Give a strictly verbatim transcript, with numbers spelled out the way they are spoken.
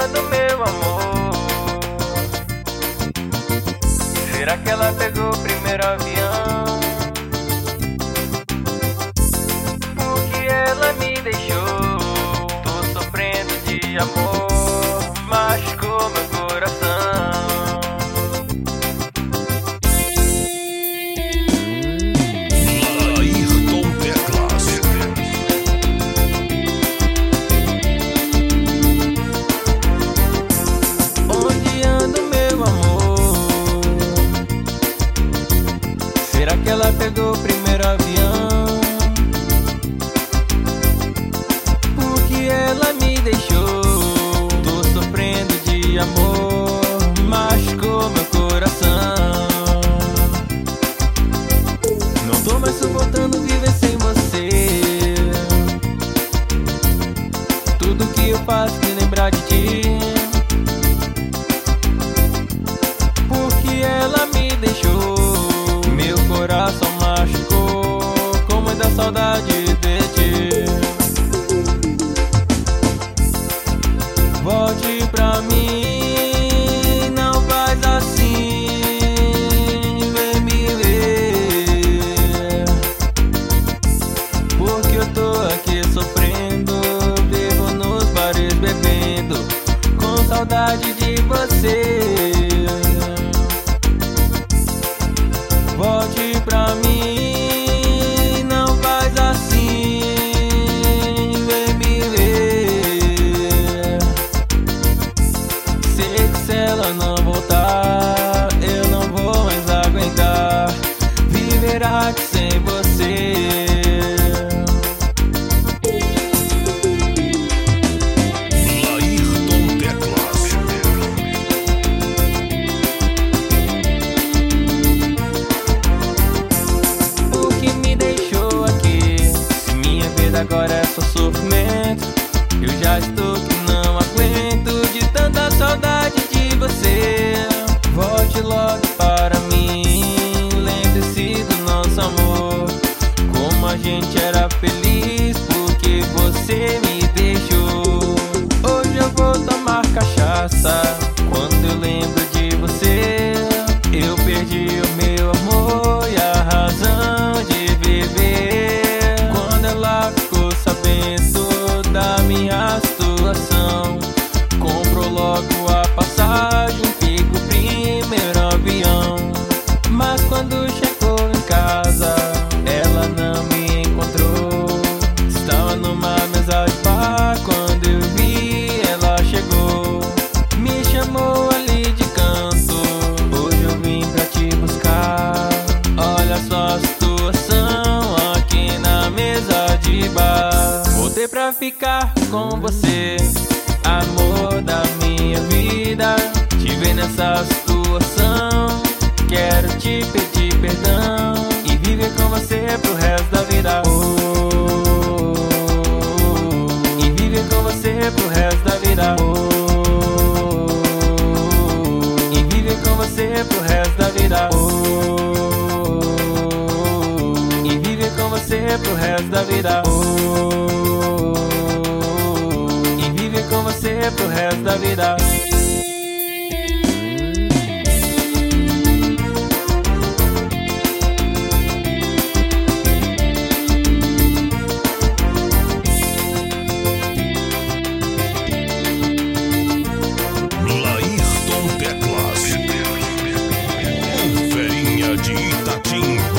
rodeando meu amor. Será que ela pegou o primeiro avião? Porque ela me deixou. Tô sofrendo de amor, machucou meu coração. Ayrton Teclas. Onde anda o meu amor? Será que ela pegou o primeiro avião? Porque ela me deixou. Tô sofrendo de amor, machucou meu coração. Não tô mais suportando viver sem você. Tudo que eu faço me lembrar de ti. Porque ela me deixou. Meu coração machucou com muita saudade de ti. Volte pra mim, não faz assim, vem me ver. Porque eu tô aqui sofrendo, vivo nos bares bebendo, com saudade de você. Volte pra mim, não faz assim, vem me ver. Sei que se ela não voltar, eu não vou mais aguentar viver aqui sem você. Ayrton Teclas. O que me deixou aqui? Se minha vida agora é só sofrimento, eu já estou que não aguento de tanta saudade de você. Volte logo para mim, lembre-se do nosso amor, como a gente era feliz, porque você me deixou. Hoje eu vou tomar cachaça, quando eu lembro de você. Eu perdi o meu amor e a razão de viver. Quando ela ficou sabendo da minha situação, comprou logo a passagem, pegou o primeiro avião. Mas quando chegou em casa, ela não me encontrou. Estava numa mesa de bar, quando eu vi, ela chegou. Me chamou ali de canto, hoje eu vim pra te buscar. Olha só a situação aqui na mesa de bar. Voltei pra ficar com você, amor da minha vida. Te ver nessa situação, quero te pedir perdão e viver com você pro resto da vida. Oh, e viver com você pro resto da vida. Oh, e viver com você pro resto da vida. Oh, e viver com você pro resto da vida. Oh, e viver com você pro resto da vida. Ayrton Teclas. Um ferinha de Itatim.